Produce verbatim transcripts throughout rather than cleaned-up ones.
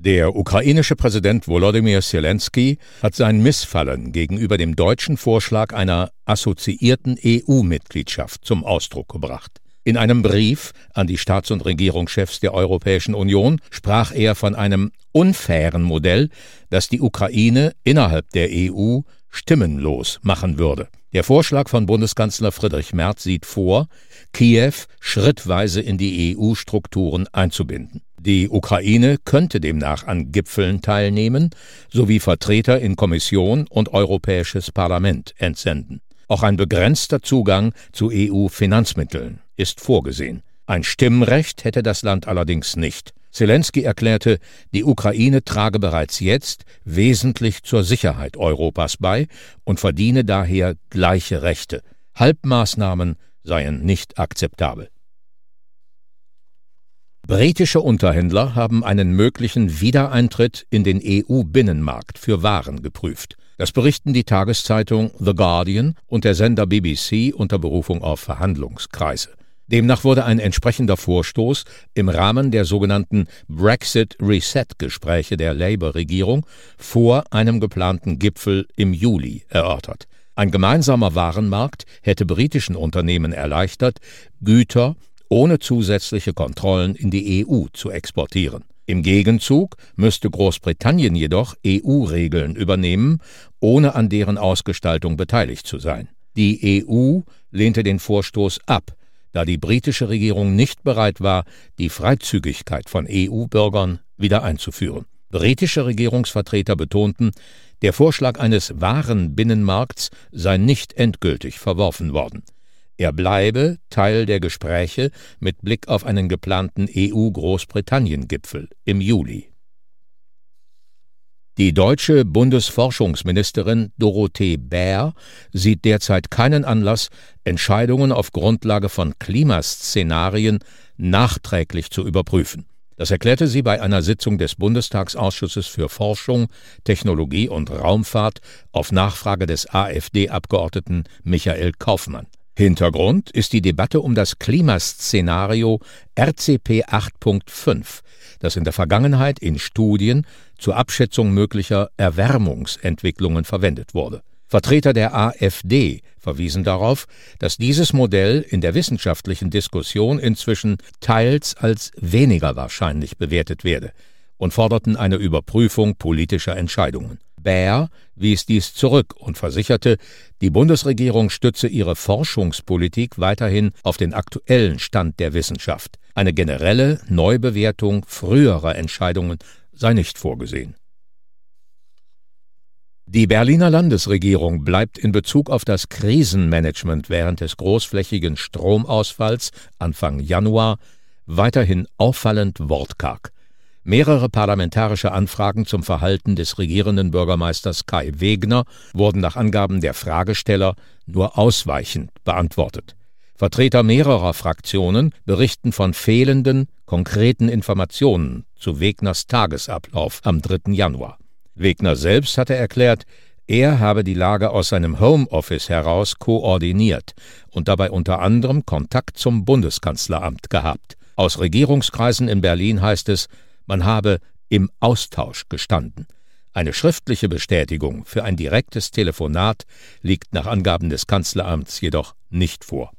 Der ukrainische Präsident Volodymyr Selenskyj hat sein Missfallen gegenüber dem deutschen Vorschlag einer assoziierten E U-Mitgliedschaft zum Ausdruck gebracht. In einem Brief an die Staats- und Regierungschefs der Europäischen Union sprach er von einem unfairen Modell, das die Ukraine innerhalb der E U stimmenlos machen würde. Der Vorschlag von Bundeskanzler Friedrich Merz sieht vor, Kiew schrittweise in die E U-Strukturen einzubinden. Die Ukraine könnte demnach an Gipfeln teilnehmen sowie Vertreter in Kommission und Europäisches Parlament entsenden. Auch ein begrenzter Zugang zu E U-Finanzmitteln ist vorgesehen. Ein Stimmrecht hätte das Land allerdings nicht. Selenskyj erklärte, die Ukraine trage bereits jetzt wesentlich zur Sicherheit Europas bei und verdiene daher gleiche Rechte. Halbmaßnahmen seien nicht akzeptabel. Britische Unterhändler haben einen möglichen Wiedereintritt in den E U-Binnenmarkt für Waren geprüft. Das berichten die Tageszeitung The Guardian und der Sender B B C unter Berufung auf Verhandlungskreise. Demnach wurde ein entsprechender Vorstoß im Rahmen der sogenannten Brexit-Reset-Gespräche der Labour-Regierung vor einem geplanten Gipfel im Juli erörtert. Ein gemeinsamer Warenmarkt hätte britischen Unternehmen erleichtert, Güter ohne zusätzliche Kontrollen in die E U zu exportieren. Im Gegenzug müsste Großbritannien jedoch E U-Regeln übernehmen, ohne an deren Ausgestaltung beteiligt zu sein. Die E U lehnte den Vorstoß ab, da die britische Regierung nicht bereit war, die Freizügigkeit von E U-Bürgern wieder einzuführen. Britische Regierungsvertreter betonten, der Vorschlag eines wahren Binnenmarkts sei nicht endgültig verworfen worden. Er bleibe Teil der Gespräche mit Blick auf einen geplanten E U-Großbritannien-Gipfel im Juli. Die deutsche Bundesforschungsministerin Dorothee Bär sieht derzeit keinen Anlass, Entscheidungen auf Grundlage von Klimaszenarien nachträglich zu überprüfen. Das erklärte sie bei einer Sitzung des Bundestagsausschusses für Forschung, Technologie und Raumfahrt auf Nachfrage des AfD-Abgeordneten Michael Kaufmann. Hintergrund ist die Debatte um das Klimaszenario R C P acht Punkt fünf, das in der Vergangenheit in Studien zur Abschätzung möglicher Erwärmungsentwicklungen verwendet wurde. Vertreter der AfD verwiesen darauf, dass dieses Modell in der wissenschaftlichen Diskussion inzwischen teils als weniger wahrscheinlich bewertet werde und forderten eine Überprüfung politischer Entscheidungen. Bär wies dies zurück und versicherte, die Bundesregierung stütze ihre Forschungspolitik weiterhin auf den aktuellen Stand der Wissenschaft. Eine generelle Neubewertung früherer Entscheidungen sei nicht vorgesehen. Die Berliner Landesregierung bleibt in Bezug auf das Krisenmanagement während des großflächigen Stromausfalls Anfang Januar weiterhin auffallend wortkarg. Mehrere parlamentarische Anfragen zum Verhalten des regierenden Bürgermeisters Kai Wegner wurden nach Angaben der Fragesteller nur ausweichend beantwortet. Vertreter mehrerer Fraktionen berichten von fehlenden, konkreten Informationen zu Wegners Tagesablauf am dritten Januar. Wegner selbst hatte erklärt, er habe die Lage aus seinem Homeoffice heraus koordiniert und dabei unter anderem Kontakt zum Bundeskanzleramt gehabt. Aus Regierungskreisen in Berlin heißt es, man habe im Austausch gestanden. Eine schriftliche Bestätigung für ein direktes Telefonat liegt nach Angaben des Kanzleramts jedoch nicht vor.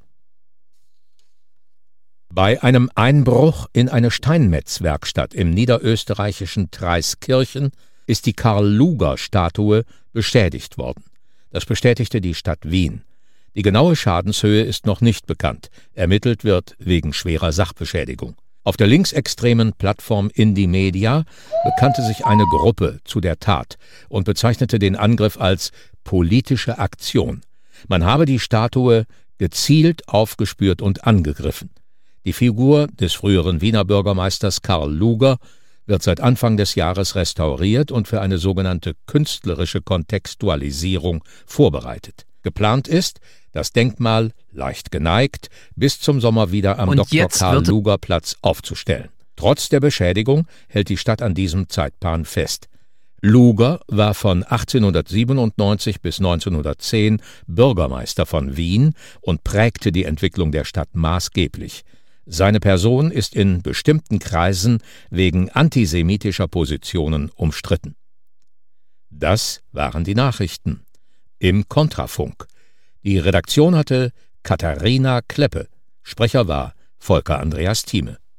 Bei einem Einbruch in eine Steinmetzwerkstatt im niederösterreichischen Treiskirchen ist die Karl-Lueger-Statue beschädigt worden. Das bestätigte die Stadt Wien. Die genaue Schadenshöhe ist noch nicht bekannt. Ermittelt wird wegen schwerer Sachbeschädigung. Auf der linksextremen Plattform Indymedia bekannte sich eine Gruppe zu der Tat und bezeichnete den Angriff als politische Aktion. Man habe die Statue gezielt aufgespürt und angegriffen. Die Figur des früheren Wiener Bürgermeisters Karl Lueger wird seit Anfang des Jahres restauriert und für eine sogenannte künstlerische Kontextualisierung vorbereitet. Geplant ist, das Denkmal, leicht geneigt, bis zum Sommer wieder am Doktor Karl-Lueger-Platz aufzustellen. Trotz der Beschädigung hält die Stadt an diesem Zeitplan fest. Lueger war von achtzehnhundertsiebenundneunzig bis neunzehnhundertzehn Bürgermeister von Wien und prägte die Entwicklung der Stadt maßgeblich. Seine Person ist in bestimmten Kreisen wegen antisemitischer Positionen umstritten. Das waren die Nachrichten im Kontrafunk. Die Redaktion hatte Katharina Kleppe. Sprecher war Volker Andreas Thieme.